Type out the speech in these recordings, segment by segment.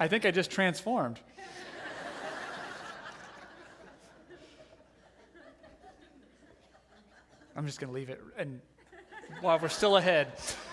I think I just transformed. I'm just going to leave it and while we're still ahead.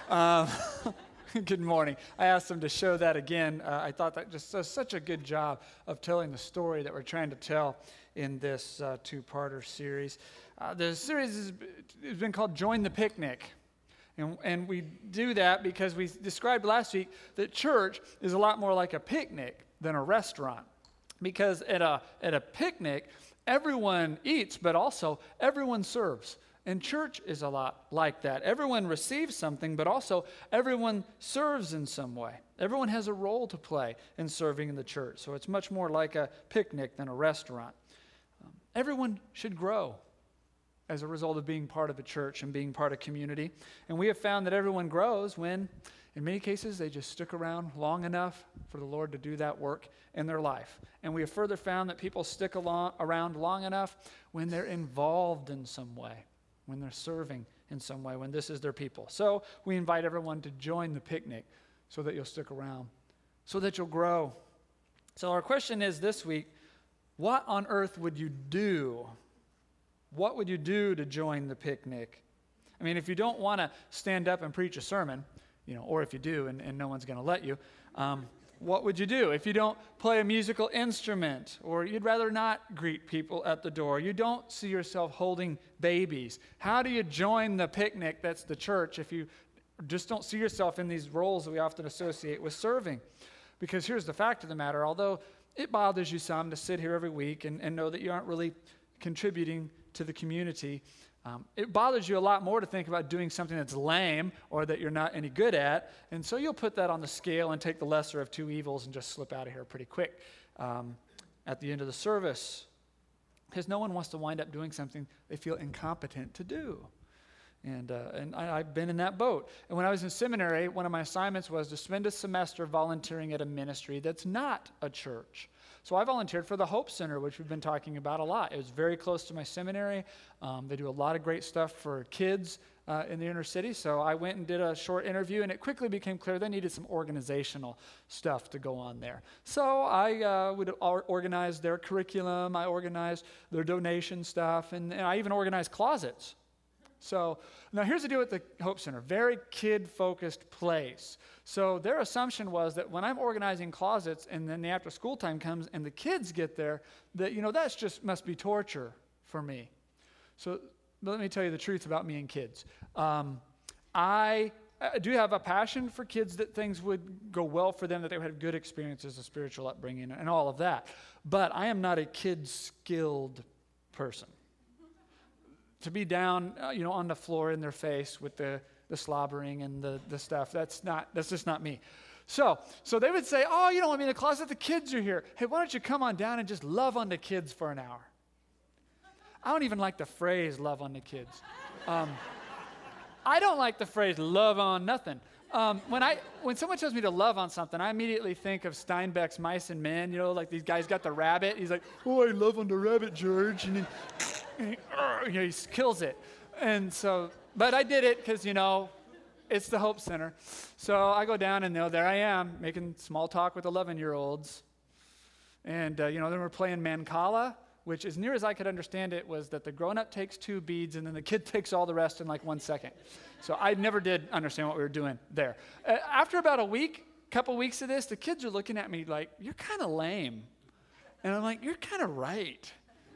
Good morning. I asked them to show that again. I thought that just does such a good job of telling the story that we're trying to tell in this two-parter series. The series has been called Join the Picnic. And we do that because we described last week that church is a lot more like a picnic than a restaurant. Because at a picnic, everyone eats, but also everyone serves. And church is a lot like that. Everyone receives something, but also everyone serves in some way. Everyone has a role to play in serving in the church. So it's much more like a picnic than a restaurant. Everyone should grow as a result of being part of a church and being part of community. And we have found that everyone grows when, in many cases, they just stick around long enough for the Lord to do that work in their life. And we have further found that people stick around long enough when they're involved in some way, when they're serving in some way, when this is their people. So we invite everyone to join the picnic so that you'll stick around, so that you'll grow. So our question is this week, what on earth would you do? What would you do to join the picnic? I mean, if you don't want to stand up and preach a sermon, or if you do and no one's going to let you, what would you do? If you don't play a musical instrument, or you'd rather not greet people at the door, you don't see yourself holding babies, how do you join the picnic that's the church if you just don't see yourself in these roles that we often associate with serving? Because here's the fact of the matter, although it bothers you some to sit here every week and know that you aren't really contributing to the community, it bothers you a lot more to think about doing something that's lame or that you're not any good at, and so you'll put that on the scale and take the lesser of two evils and just slip out of here pretty quick at the end of the service, because no one wants to wind up doing something they feel incompetent to do. And I've been in that boat. And when I was in seminary, one of my assignments was to spend a semester volunteering at a ministry that's not a church. So I volunteered for the Hope Center, which we've been talking about a lot. It was very close to my seminary. They do a lot of great stuff for kids in the inner city. So I went and did a short interview, and it quickly became clear they needed some organizational stuff to go on there. So I would organize their curriculum. I organized their donation stuff, and I even organized closets. So now here's the deal with the Hope Center. Very kid-focused place. So their assumption was that when I'm organizing closets and then the after-school time comes and the kids get there, that, that's just must be torture for me. So let me tell you the truth about me and kids. I do have a passion for kids, that things would go well for them, that they would have good experiences, a spiritual upbringing, and all of that. But I am not a kid-skilled person. To be down, on the floor in their face with the slobbering and the stuff, that's just not me. So they would say, in the closet, the kids are here. Hey, why don't you come on down and just love on the kids for an hour? I don't even like the phrase love on the kids. I don't like the phrase love on nothing. When someone tells me to love on something, I immediately think of Steinbeck's Mice and Men, like these guys got the rabbit. He's like, oh, I love on the rabbit, George. And then he kills it. And so, but I did it because, it's the Hope Center. So I go down and there I am making small talk with 11-year-olds. And, then we're playing Mancala, which as near as I could understand it was that the grown-up takes 2 beads and then the kid takes all the rest in like 1 second. So I never did understand what we were doing there. After about a couple weeks of this, the kids are looking at me like, you're kind of lame. And I'm like, you're kind of right.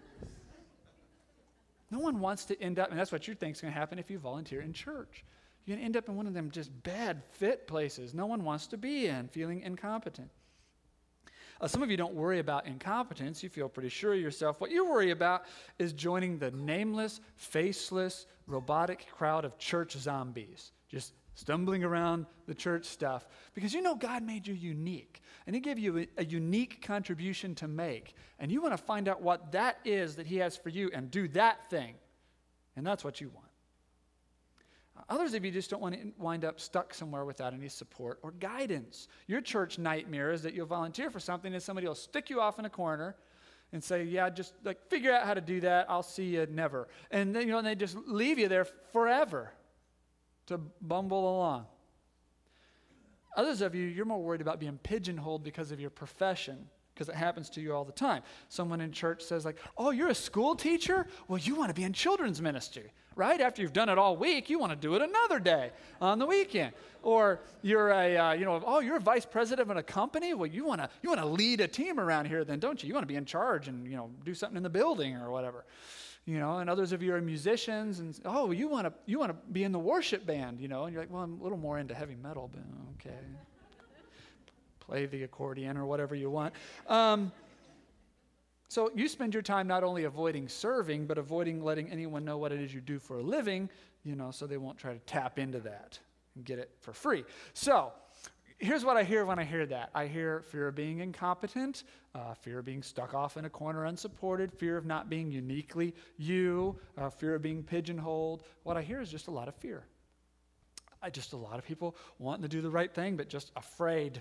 No one wants to end up, and that's what you think is going to happen if you volunteer in church. You're going to end up in one of them just bad fit places no one wants to be in, feeling incompetent. Some of you don't worry about incompetence. You feel pretty sure of yourself. What you worry about is joining the nameless, faceless, robotic crowd of church zombies, just stumbling around the church stuff. Because God made you unique, and He gave you a unique contribution to make. And you want to find out what that is that He has for you and do that thing. And that's what you want. Others of you just don't want to wind up stuck somewhere without any support or guidance. Your church nightmare is that you'll volunteer for something and somebody will stick you off in a corner and say, yeah, just figure out how to do that. I'll see you never. And then, and they just leave you there forever to bumble along. Others of you, you're more worried about being pigeonholed because of your profession, because it happens to you all the time. Someone in church says like, oh, you're a school teacher? Well, you want to be in children's ministry, right? After you've done it all week, you want to do it another day on the weekend. Or you're you're a vice president of a company? Well, you want to lead a team around here then, don't you? You want to be in charge and, do something in the building or whatever. And others of you are musicians and, oh, you want to be in the worship band, and you're like, well, I'm a little more into heavy metal, but okay. Play the accordion or whatever you want. So you spend your time not only avoiding serving, but avoiding letting anyone know what it is you do for a living, so they won't try to tap into that and get it for free. So here's what I hear when I hear that. I hear fear of being incompetent, fear of being stuck off in a corner unsupported, fear of not being uniquely you, fear of being pigeonholed. What I hear is just a lot of fear. Just a lot of people wanting to do the right thing, but just afraid.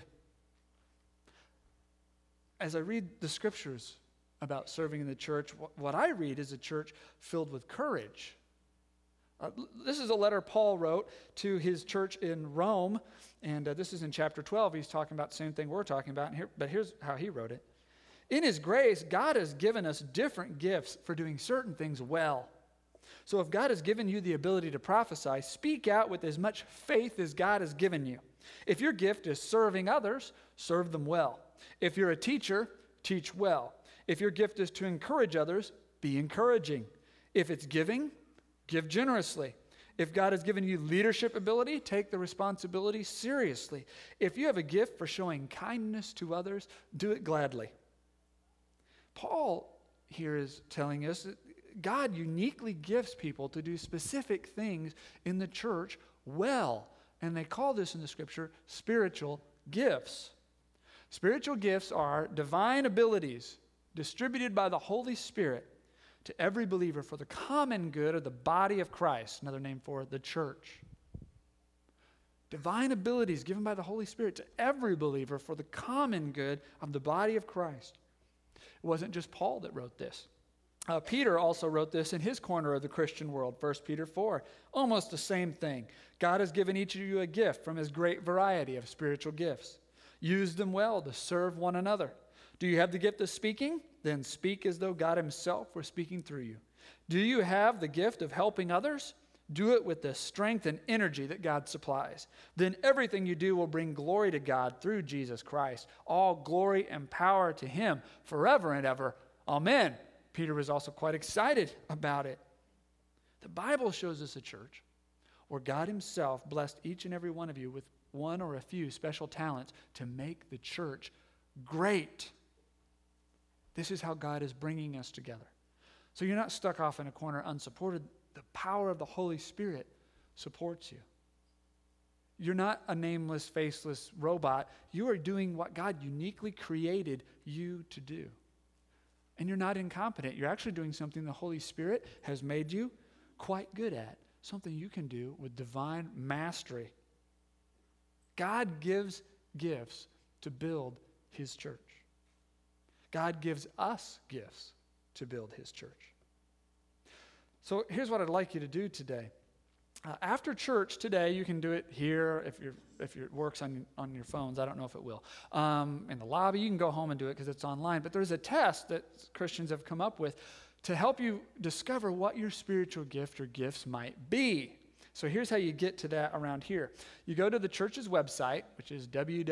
As I read the scriptures about serving in the church, what I read is a church filled with courage. This is a letter Paul wrote to his church in Rome, and this is in chapter 12. He's talking about the same thing we're talking about, but here's how he wrote it. In his grace, God has given us different gifts for doing certain things well. So if God has given you the ability to prophesy, speak out with as much faith as God has given you. If your gift is serving others, serve them well. If you're a teacher, teach well. If your gift is to encourage others, be encouraging. If it's giving, give generously. If God has given you leadership ability, take the responsibility seriously. If you have a gift for showing kindness to others, do it gladly. Paul here is telling us that God uniquely gifts people to do specific things in the church well. And they call this in the scripture spiritual gifts. Spiritual gifts are divine abilities distributed by the Holy Spirit to every believer for the common good of the body of Christ, another name for the church. Divine abilities given by the Holy Spirit to every believer for the common good of the body of Christ. It wasn't just Paul that wrote this. Peter also wrote this in his corner of the Christian world, 1 Peter 4. Almost the same thing. God has given each of you a gift from his great variety of spiritual gifts. Use them well to serve one another. Do you have the gift of speaking? Then speak as though God himself were speaking through you. Do you have the gift of helping others? Do it with the strength and energy that God supplies. Then everything you do will bring glory to God through Jesus Christ. All glory and power to him forever and ever. Amen. Peter was also quite excited about it. The Bible shows us a church where God himself blessed each and every one of you with one or a few special talents to make the church great. This is how God is bringing us together. So you're not stuck off in a corner unsupported. The power of the Holy Spirit supports you. You're not a nameless, faceless robot. You are doing what God uniquely created you to do. And you're not incompetent. You're actually doing something the Holy Spirit has made you quite good at. Something you can do with divine mastery. God gives gifts to build his church. God gives us gifts to build his church. So here's what I'd like you to do today. After church today, you can do it here if it works on your phones. I don't know if it will. In the lobby, you can go home and do it because it's online. But there's a test that Christians have come up with to help you discover what your spiritual gift or gifts might be. So here's how you get to that around here. You go to the church's website, which is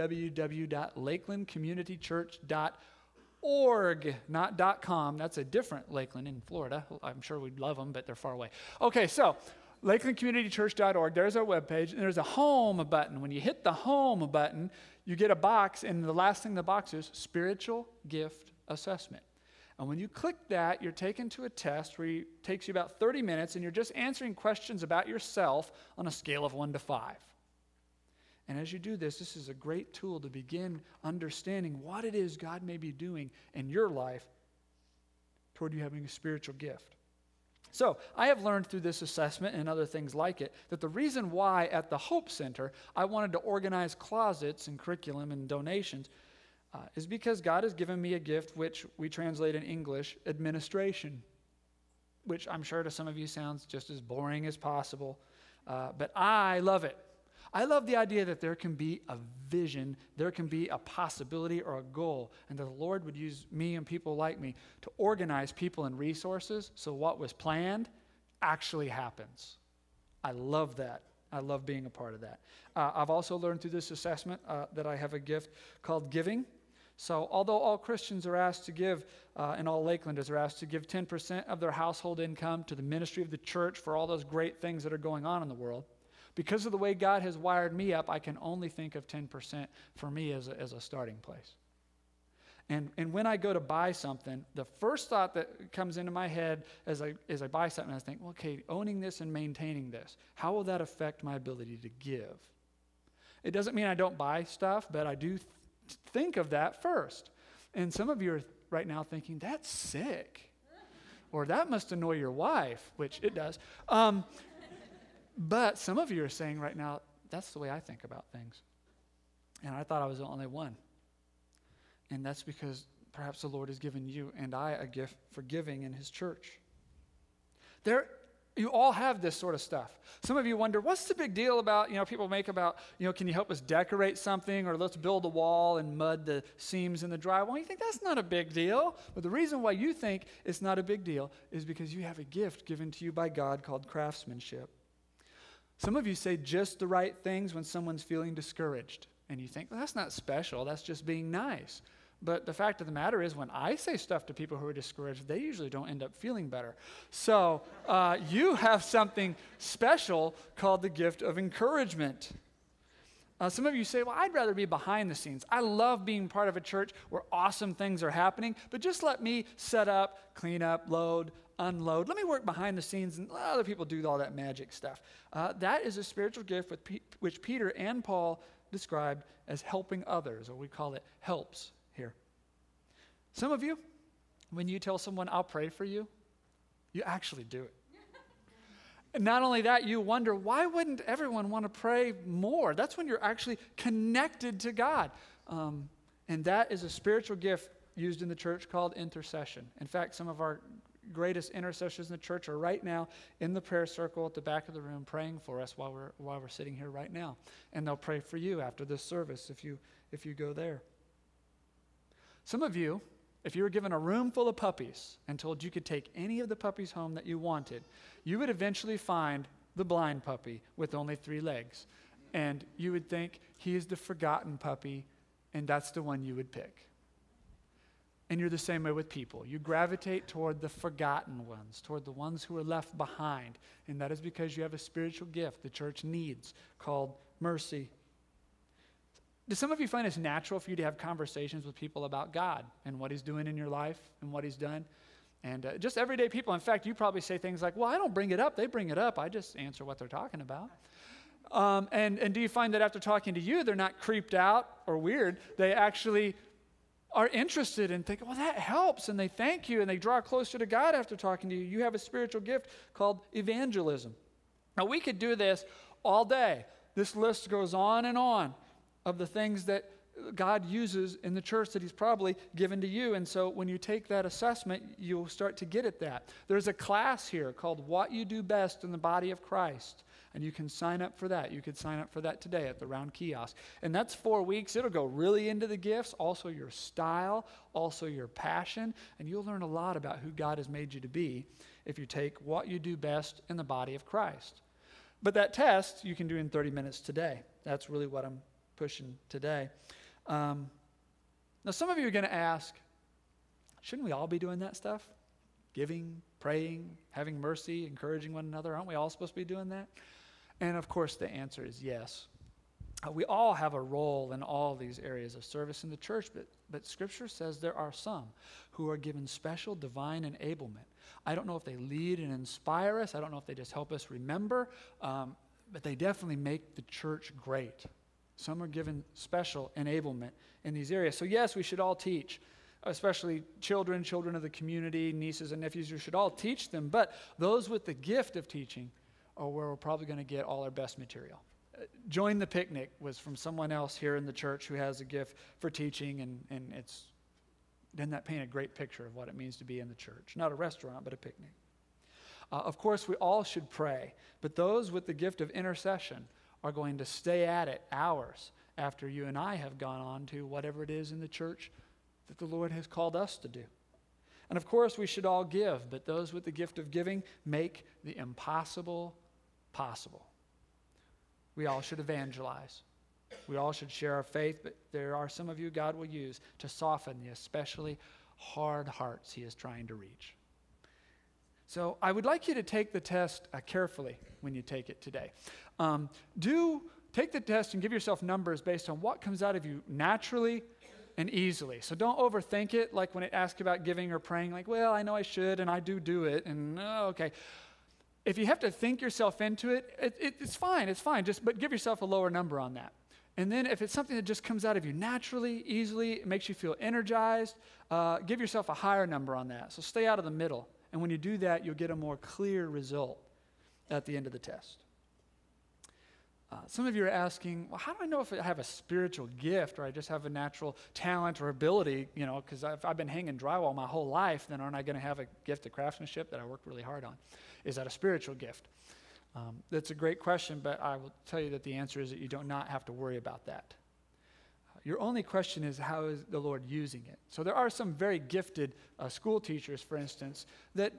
www.lakelandcommunitychurch.org, not .com. That's a different Lakeland in Florida. I'm sure we'd love them, but they're far away. Okay, so lakelandcommunitychurch.org, there's our webpage, and there's a home button. When you hit the home button, you get a box, and the last thing in the box is spiritual gift assessment. And when you click that, you're taken to a test where it takes you about 30 minutes, and you're just answering questions about yourself on a scale of 1 to 5. And as you do this, this is a great tool to begin understanding what it is God may be doing in your life toward you having a spiritual gift. So I have learned through this assessment and other things like it that the reason why at the Hope Center I wanted to organize closets and curriculum and donations is because God has given me a gift which we translate in English, administration, which I'm sure to some of you sounds just as boring as possible, but I love it. I love the idea that there can be a vision, there can be a possibility or a goal, and that the Lord would use me and people like me to organize people and resources so what was planned actually happens. I love that. I love being a part of that. I've also learned through this assessment that I have a gift called giving. So although all Christians are asked to give, and all Lakelanders are asked to give 10% of their household income to the ministry of the church for all those great things that are going on in the world, because of the way God has wired me up, I can only think of 10% for me as a starting place. And when I go to buy something, the first thought that comes into my head as I buy something, I think, well, okay, owning this and maintaining this, how will that affect my ability to give? It doesn't mean I don't buy stuff, but I do think of that first. And some of you are right now thinking, that's sick. Or that must annoy your wife, which it does. But some of you are saying right now, that's the way I think about things. And I thought I was the only one. And that's because perhaps the Lord has given you and I a gift for giving in his church. You all have this sort of stuff. Some of you wonder, what's the big deal about, people make about, can you help us decorate something, or let's build a wall and mud the seams in the drywall. You think that's not a big deal. But the reason why you think it's not a big deal is because you have a gift given to you by God called craftsmanship. Some of you say just the right things when someone's feeling discouraged. And you think, well, that's not special. That's just being nice. But the fact of the matter is, when I say stuff to people who are discouraged, they usually don't end up feeling better. So you have something special called the gift of encouragement. Some of you say, well, I'd rather be behind the scenes. I love being part of a church where awesome things are happening, but just let me set up, clean up, load, unload. Let me work behind the scenes and let other people do all that magic stuff. That is a spiritual gift which Peter and Paul described as helping others, or we call it helps here. Some of you, when you tell someone, I'll pray for you, you actually do it. And not only that, you wonder, why wouldn't everyone want to pray more? That's when you're actually connected to God. And that is a spiritual gift used in the church called intercession. In fact, some of our greatest intercessors in the church are right now in the prayer circle at the back of the room praying for us while we're sitting here right now. And they'll pray for you after this service if you go there. Some of you, if you were given a room full of puppies and told you could take any of the puppies home that you wanted, you would eventually find the blind puppy with only 3 legs. And you would think he is the forgotten puppy, and that's the one you would pick. And you're the same way with people. You gravitate toward the forgotten ones, toward the ones who are left behind. And that is because you have a spiritual gift the church needs called mercy. Do some of you find it's natural for you to have conversations with people about God and what he's doing in your life and what he's done? And just everyday people. In fact, you probably say things like, well, I don't bring it up. They bring it up. I just answer what they're talking about. And do you find that after talking to you, they're not creeped out or weird? They actually are interested and think, well, that helps, and they thank you, and they draw closer to God after talking to you. You have a spiritual gift called evangelism. Now, we could do this all day. This list goes on of the things that God uses in the church that he's probably given to you. And so when you take that assessment, you'll start to get at that. There's a class here called What You Do Best in the Body of Christ. And you can sign up for that. You could sign up for that today at the round kiosk. And that's 4 weeks. It'll go really into the gifts, also your style, also your passion. And you'll learn a lot about who God has made you to be if you take What You Do Best in the Body of Christ. But that test you can do in 30 minutes today. That's really what I'm pushing today. Now, some of you are going to ask, shouldn't we all be doing that stuff? Giving, praying, having mercy, encouraging one another. Aren't we all supposed to be doing that? And of course, the answer is yes. We all have a role in all these areas of service in the church, but Scripture says there are some who are given special divine enablement. I don't know if they lead and inspire us. I don't know if they just help us remember, but they definitely make the church great. Some are given special enablement in these areas. So yes, we should all teach, especially children of the community, nieces and nephews. We should all teach them, but those with the gift of teaching are where we're probably going to get all our best material. Join the Picnic was from someone else here in the church who has a gift for teaching, and doesn't that paint a great picture of what it means to be in the church? Not a restaurant, but a picnic. Of course, we all should pray, but those with the gift of intercession are going to stay at it hours after you and I have gone on to whatever it is in the church that the Lord has called us to do. And of course, we should all give, but those with the gift of giving make the impossible possible. We all should evangelize. We all should share our faith, but there are some of you God will use to soften the especially hard hearts he is trying to reach. So I would like you to take the test carefully when you take it today. Do take the test and give yourself numbers based on what comes out of you naturally and easily. So don't overthink it, like when it asks about giving or praying, like, well, I know I should, and I do it, and okay. If you have to think yourself into it, it's fine, but give yourself a lower number on that. And then if it's something that just comes out of you naturally, easily, it makes you feel energized, give yourself a higher number on that. So stay out of the middle. And when you do that, you'll get a more clear result at the end of the test. Some of you are asking, well, how do I know if I have a spiritual gift or I just have a natural talent or ability? You know, because if I've been hanging drywall my whole life, then aren't I going to have a gift of craftsmanship that I worked really hard on? Is that a spiritual gift? That's a great question, but I will tell you that the answer is that you do not have to worry about that. Your only question is, how is the Lord using it? So there are some very gifted school teachers, for instance, that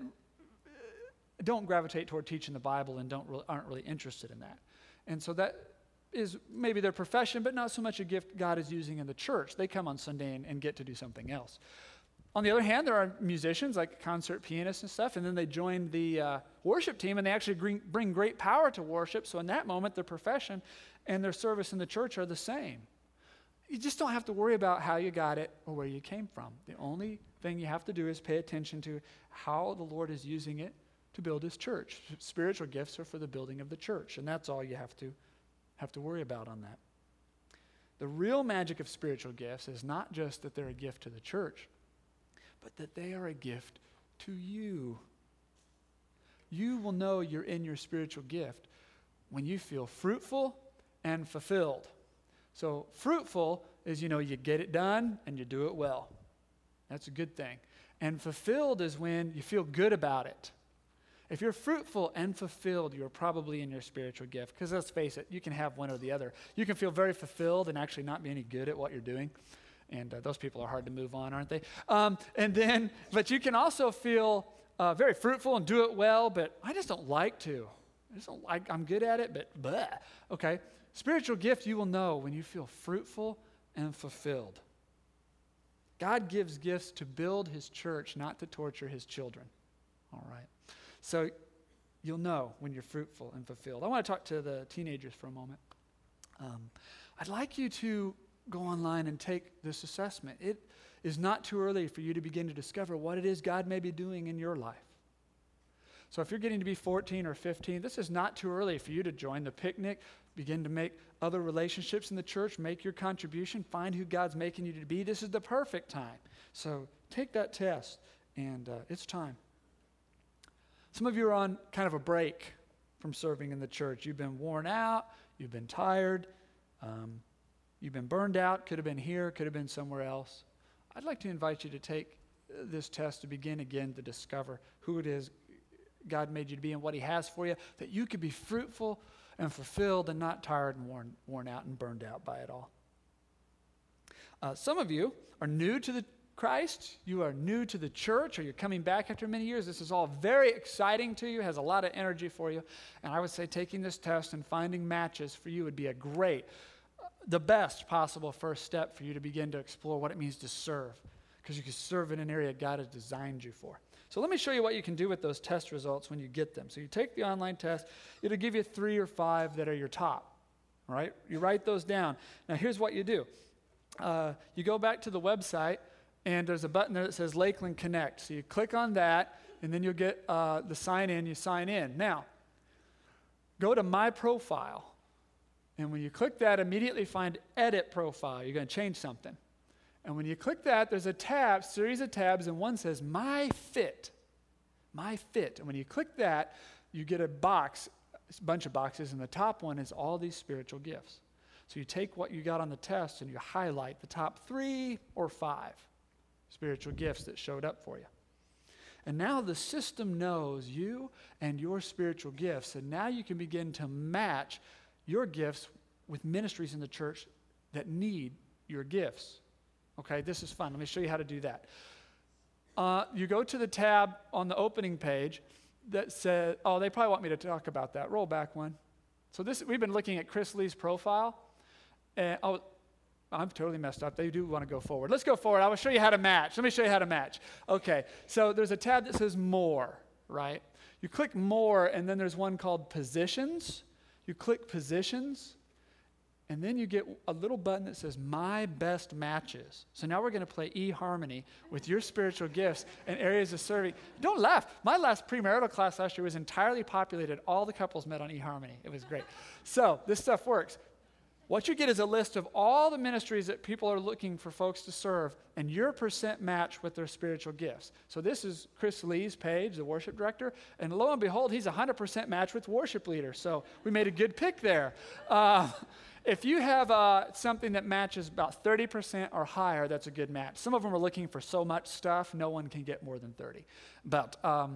don't gravitate toward teaching the Bible and aren't really interested in that. And so that is maybe their profession, but not so much a gift God is using in the church. They come on Sunday and get to do something else. On the other hand, there are musicians like concert pianists and stuff, and then they join the worship team, and they actually bring great power to worship. So in that moment, their profession and their service in the church are the same. You just don't have to worry about how you got it or where you came from. The only thing you have to do is pay attention to how the Lord is using it to build his church. Spiritual gifts are for the building of the church, and that's all you have to worry about on that. The real magic of spiritual gifts is not just that they're a gift to the church, but that they are a gift to you. You will know you're in your spiritual gift when you feel fruitful and fulfilled. So fruitful is, you get it done and you do it well. That's a good thing. And fulfilled is when you feel good about it. If you're fruitful and fulfilled, you're probably in your spiritual gift. Because let's face it, you can have one or the other. You can feel very fulfilled and actually not be any good at what you're doing. And those people are hard to move on, aren't they? But you can also feel very fruitful and do it well, but I just don't like to. I'm good at it, but blah. Okay. Spiritual gift, you will know when you feel fruitful and fulfilled. God gives gifts to build his church, not to torture his children. All right. So you'll know when you're fruitful and fulfilled. I want to talk to the teenagers for a moment. I'd like you to go online and take this assessment. It is not too early for you to begin to discover what it is God may be doing in your life. So if you're getting to be 14 or 15, this is not too early for you to join the picnic, begin to make other relationships in the church, make your contribution, find who God's making you to be. This is the perfect time. So take that test, and it's time. Some of you are on kind of a break from serving in the church. You've been worn out, you've been tired, you've been burned out, could have been here, could have been somewhere else. I'd like to invite you to take this test to begin again to discover who it is God made you to be and what he has for you, that you could be fruitful and fulfilled and not tired and worn out and burned out by it all. Some of you are new to the Christ, you are new to the church, or you're coming back after many years. This is all very exciting to you, has a lot of energy for you. And I would say taking this test and finding matches for you would be the best possible first step for you to begin to explore what it means to serve, because you can serve in an area God has designed you for. So let me show you what you can do with those test results when you get them. So you take the online test, it'll give you 3 or 5 that are your top, all right? You write those down. Now here's what you do. You go back to the website, and there's a button there that says Lakeland Connect. So you click on that, and then you'll get the sign in. You sign in. Now, go to My Profile. And when you click that, immediately find Edit Profile. You're going to change something. And when you click that, there's a series of tabs, and one says My Fit. My Fit. And when you click that, you get a bunch of boxes, and the top one is all these spiritual gifts. So you take what you got on the test, and you highlight the top 3 or 5 spiritual gifts that showed up for you. And now the system knows you and your spiritual gifts, and now you can begin to match your gifts with ministries in the church that need your gifts. Okay, this is fun. Let me show you how to do that. You go to the tab on the opening page that says, oh, they probably want me to talk about that. Roll back one. So we've been looking at Chris Lee's profile. And I'm totally messed up. They do want to go forward. Let's go forward. I will show you how to match. Let me show you how to match. Okay, so there's a tab that says More, right? You click More, and then there's one called Positions. You click Positions, and then you get a little button that says My Best Matches. So now we're going to play eHarmony with your spiritual gifts and areas of serving. Don't laugh. My last premarital class last year was entirely populated. All the couples met on eHarmony. It was great. So this stuff works. What you get is a list of all the ministries that people are looking for folks to serve and your percent match with their spiritual gifts. So this is Chris Lee's page, the worship director, and lo and behold, he's 100% match with worship leader. So we made a good pick there. If you have something that matches about 30% or higher, that's a good match. Some of them are looking for so much stuff, no one can get more than 30. But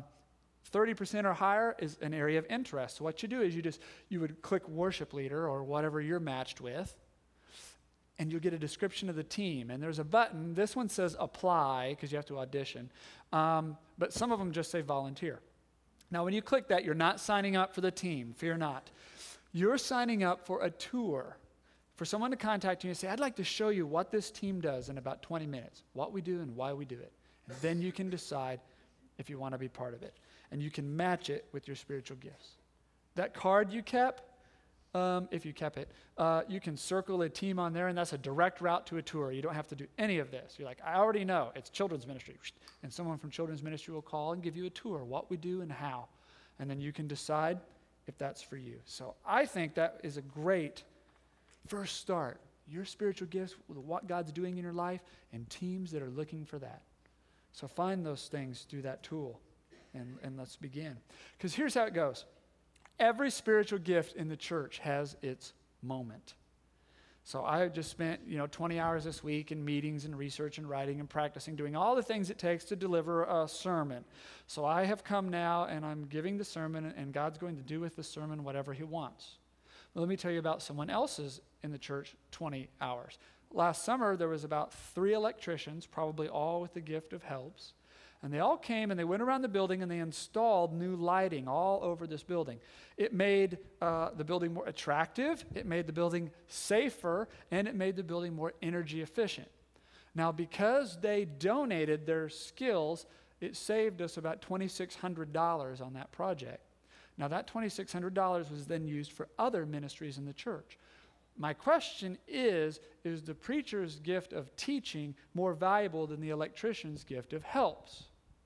30% or higher is an area of interest. So what you do is you would click worship leader or whatever you're matched with, and you'll get a description of the team. And there's a button. This one says apply because you have to audition. But some of them just say volunteer. Now, when you click that, you're not signing up for the team. Fear not. You're signing up for a tour, for someone to contact you and say, I'd like to show you what this team does in about 20 minutes, what we do and why we do it. And then you can decide if you want to be part of it. And you can match it with your spiritual gifts. That card you kept, if you kept it, you can circle a team on there, and that's a direct route to a tour. You don't have to do any of this. You're like, I already know. It's children's ministry. And someone from children's ministry will call and give you a tour, what we do and how. And then you can decide if that's for you. So I think that is a great first start. Your spiritual gifts, what God's doing in your life, and teams that are looking for that. So find those things through that tool. And let's begin. Because here's how it goes. Every spiritual gift in the church has its moment. So I just spent, 20 hours this week in meetings and research and writing and practicing, doing all the things it takes to deliver a sermon. So I have come now and I'm giving the sermon, and God's going to do with the sermon whatever he wants. Well, let me tell you about someone else's in the church 20 hours. Last summer, there was about 3 electricians, probably all with the gift of helps. And they all came and they went around the building and they installed new lighting all over this building. It made the building more attractive, it made the building safer, and it made the building more energy efficient. Now, because they donated their skills, it saved us about $2,600 on that project. Now, that $2,600 was then used for other ministries in the church. My question is the preacher's gift of teaching more valuable than the electrician's gift of helps?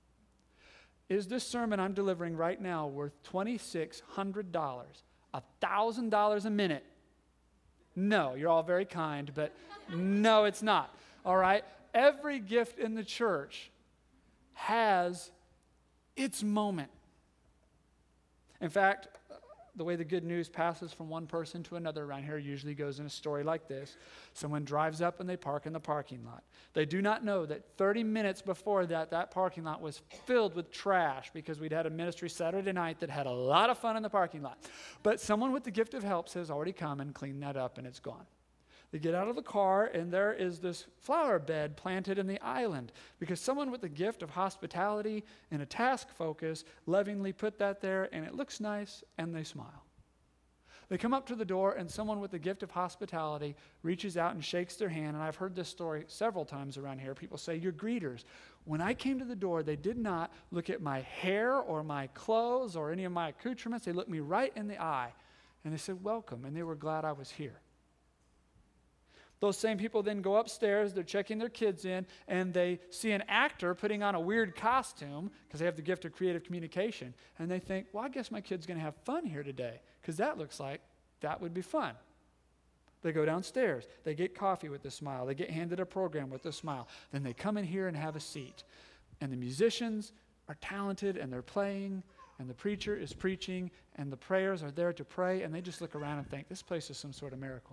Is this sermon I'm delivering right now worth $2,600, $1,000 a minute? No, you're all very kind, but no, it's not. All right? Every gift in the church has its moment. In fact, the way the good news passes from one person to another around here usually goes in a story like this. Someone drives up and they park in the parking lot. They do not know that 30 minutes before that parking lot was filled with trash because we'd had a ministry Saturday night that had a lot of fun in the parking lot. But someone with the gift of helps has already come and cleaned that up and it's gone. They get out of the car, and there is this flower bed planted in the island because someone with the gift of hospitality and a task focus lovingly put that there, and it looks nice, and they smile. They come up to the door, and someone with the gift of hospitality reaches out and shakes their hand, and I've heard this story several times around here. People say, "You're greeters." When I came to the door, they did not look at my hair or my clothes or any of my accoutrements. They looked me right in the eye, and they said, "Welcome," and they were glad I was here. Those same people then go upstairs, they're checking their kids in, and they see an actor putting on a weird costume because they have the gift of creative communication. And they think, well, I guess my kid's going to have fun here today because that looks like that would be fun. They go downstairs, they get coffee with a smile, they get handed a program with a smile. Then they come in here and have a seat. And the musicians are talented and they're playing, and the preacher is preaching, and the prayers are there to pray, and they just look around and think, this place is some sort of miracle.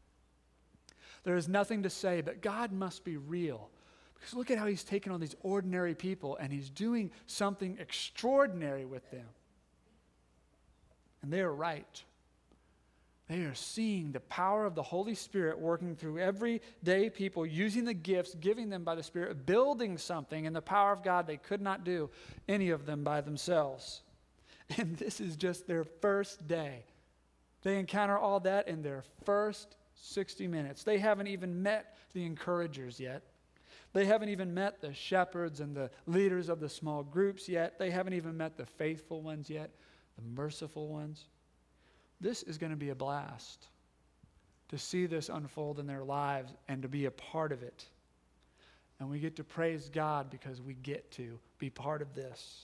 There is nothing to say, but God must be real. Because look at how he's taken on these ordinary people and he's doing something extraordinary with them. And they are right. They are seeing the power of the Holy Spirit working through everyday people, using the gifts, giving them by the Spirit, building something in the power of God they could not do, any of them by themselves. And this is just their first day. They encounter all that in their first 60 minutes. They haven't even met the encouragers yet. They haven't even met the shepherds and the leaders of the small groups yet. They haven't even met the faithful ones yet, the merciful ones. This is going to be a blast to see this unfold in their lives and to be a part of it. And we get to praise God because we get to be part of this.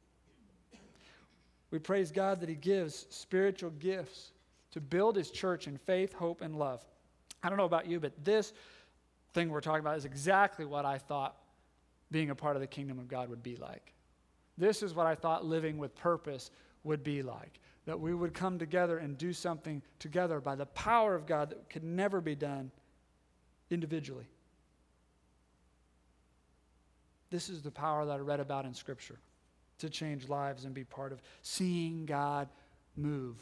We praise God that He gives spiritual gifts to build His church in faith, hope, and love. I don't know about you, but this thing we're talking about is exactly what I thought being a part of the kingdom of God would be like. This is what I thought living with purpose would be like. That we would come together and do something together by the power of God that could never be done individually. This is the power that I read about in Scripture, to change lives and be part of seeing God move.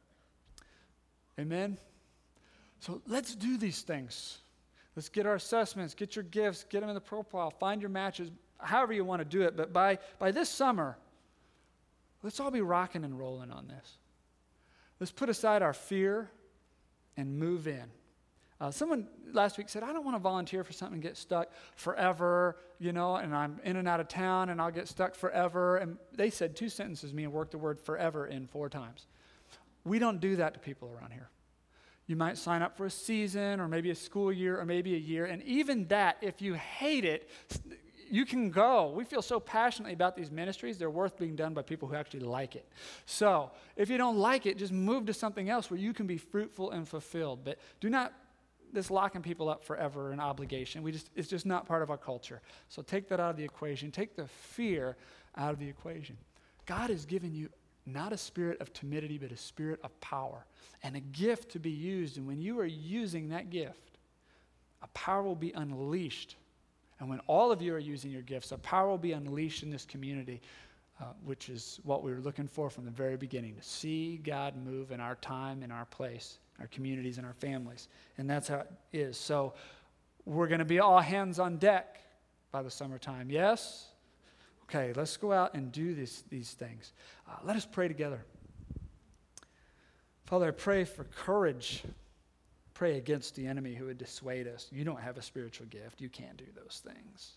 Amen? So let's do these things. Let's get our assessments, get your gifts, get them in the profile, find your matches, however you want to do it. But by this summer, let's all be rocking and rolling on this. Let's put aside our fear and move in. Someone last week said, I don't want to volunteer for something and get stuck forever, and I'm in and out of town and I'll get stuck forever. And they said 2 sentences to me and worked the word forever in 4 times. We don't do that to people around here. You might sign up for a season or maybe a school year or maybe a year. And even that, if you hate it, you can go. We feel so passionately about these ministries, they're worth being done by people who actually like it. So if you don't like it, just move to something else where you can be fruitful and fulfilled. But do not this locking people up forever in obligation. It's just not part of our culture. So take that out of the equation. Take the fear out of the equation. God has given you not a spirit of timidity, but a spirit of power and a gift to be used. And when you are using that gift, a power will be unleashed. And when all of you are using your gifts, a power will be unleashed in this community, which is what we were looking for from the very beginning, to see God move in our time, in our place, our communities, and our families. And that's how it is. So we're going to be all hands on deck by the summertime. Yes? Okay, let's go out and do these things. Let us pray together. Father, I pray for courage. Pray against the enemy who would dissuade us. You don't have a spiritual gift. You can't do those things.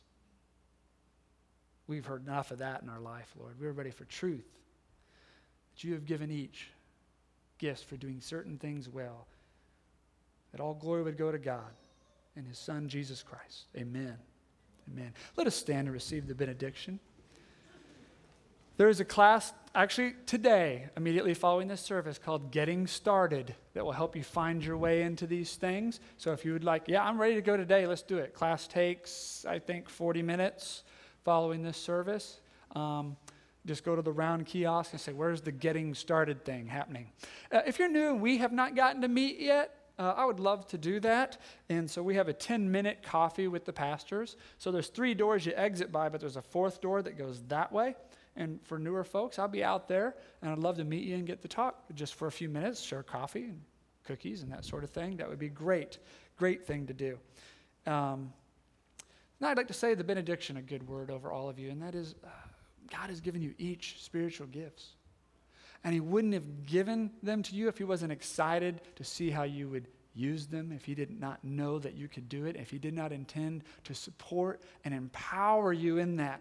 We've heard enough of that in our life, Lord. We're ready for truth. That you have given each gifts for doing certain things well. That all glory would go to God and His Son, Jesus Christ. Amen. Amen. Let us stand and receive the benediction. There is a class, actually today, immediately following this service, called Getting Started, that will help you find your way into these things. So if you would like, I'm ready to go today, let's do it. Class takes, I think, 40 minutes following this service. Just go to the round kiosk and say, where's the Getting Started thing happening? If you're new and we have not gotten to meet yet, I would love to do that. And so we have a 10-minute coffee with the pastors. So there's 3 doors you exit by, but there's a 4th door that goes that way. And for newer folks, I'll be out there, and I'd love to meet you and get to talk just for a few minutes, share coffee and cookies and that sort of thing. That would be great, great thing to do. Now I'd like to say the benediction, a good word over all of you, and that is God has given you each spiritual gifts. And He wouldn't have given them to you if He wasn't excited to see how you would use them, if He did not know that you could do it, if He did not intend to support and empower you in that.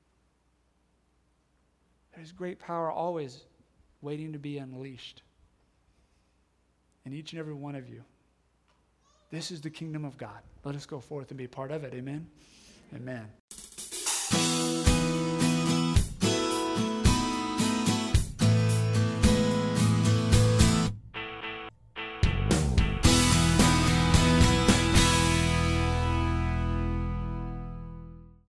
There's great power always waiting to be unleashed in each and every one of you. This is the kingdom of God. Let us go forth and be part of it. Amen? Amen.